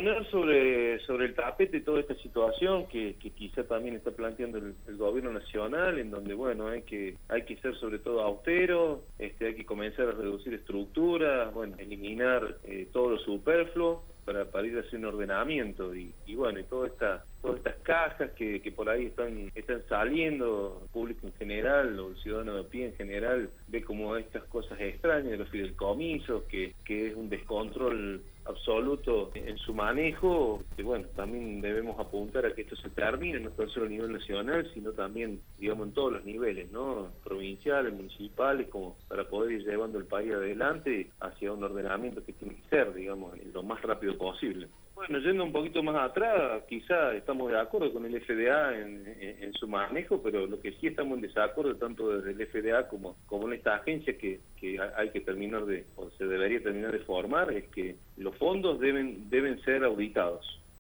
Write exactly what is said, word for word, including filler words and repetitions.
poner sobre sobre el tapete toda esta situación que, que quizá también está planteando el, el gobierno nacional, en donde bueno hay que hay que ser sobre todo austero, este hay que comenzar a reducir estructuras, bueno, eliminar eh, todo lo superfluo para, para ir haciendo un ordenamiento y, y bueno, y toda esta, todas estas cajas que, que por ahí están están saliendo, el público en general, o el ciudadano de pie en general, ve como estas cosas extrañas de los fideicomisos, que, que es un descontrol absoluto en su manejo, que bueno, también debemos apuntar a que esto se termine, no solo a nivel nacional, sino también, digamos, en todos los niveles, ¿no? Provinciales, municipales, como para poder ir llevando el país adelante hacia un ordenamiento que tiene que ser, digamos, lo más rápido posible. Bueno, yendo un poquito más atrás, quizá estamos de acuerdo con el F D A en, en, en su manejo, pero lo que sí estamos en desacuerdo tanto desde el F D A como, como en esta agencia que, que hay que terminar de, o se debería terminar de formar, es que los fondos deben, deben ser auditados.